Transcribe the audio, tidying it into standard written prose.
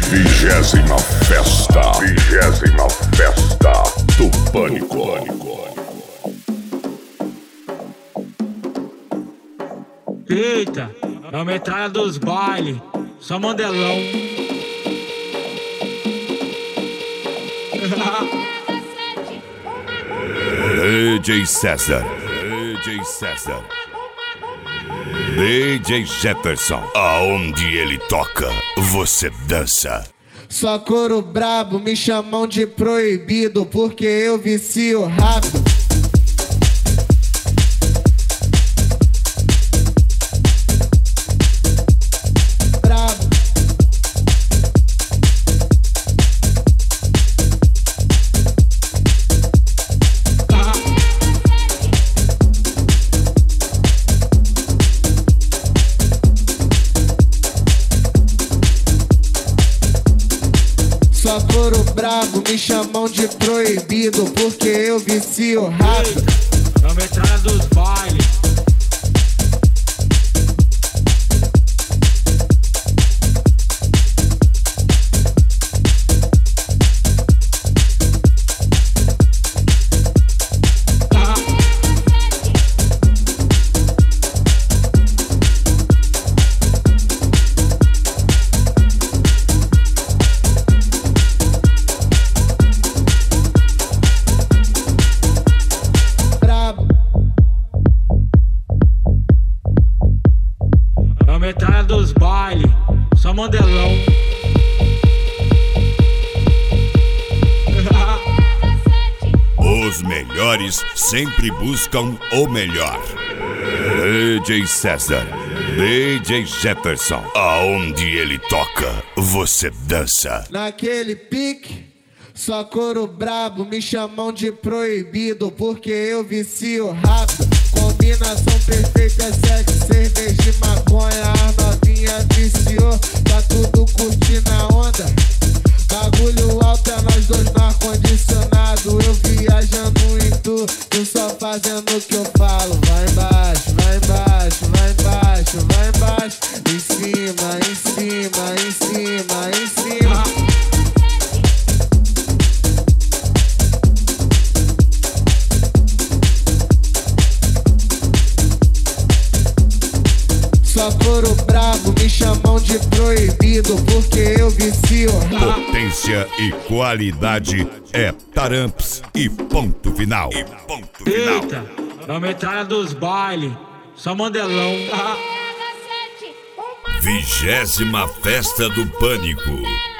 Vigésima festa do Pânico. Eita, é a metralha dos bailes, só mandelão. DJ César, DJ Jefferson, aonde ele toca, você dança. Só couro brabo, me chamam de proibido, porque eu vicio rápido. Brabo. Só couro brabo, me chamam de proibido, porque eu vicio rápido. É a metralha dos bailes. Metralha dos bailes, só mandelão. Os melhores sempre buscam o melhor. DJ César, DJ Jefferson, aonde ele toca, você dança. Naquele pique, só couro brabo, me chamam de proibido, porque eu vicio rápido. Combinação perfeita é sexo, cerveja e maconha. A novinha viciou, tá tudo curtindo a onda. Bagulho alto é nós dois no ar-condicionado. Eu viajando em tu só fazendo o que eu falo. Vai embaixo, vai embaixo, vai embaixo, vai embaixo. Em cima, em cima, em cima, em cima. Só couro brabo, me chamam de proibido, porque eu vicio. Potência e qualidade é Taramps e ponto final. Eita, é a metralha dos bailes, só mandelão. 20ª festa do Pânico.